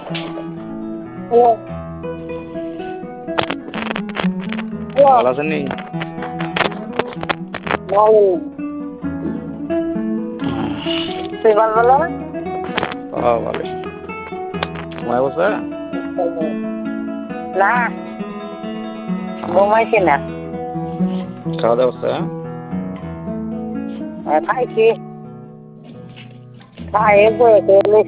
ভালো আছেন নি? তুই ভালো না? ভালো। ঘুমায় বসে? না, ঘুমাইছি না। খাওয়া দাওয়া করছে? খাইছি, খাই বসে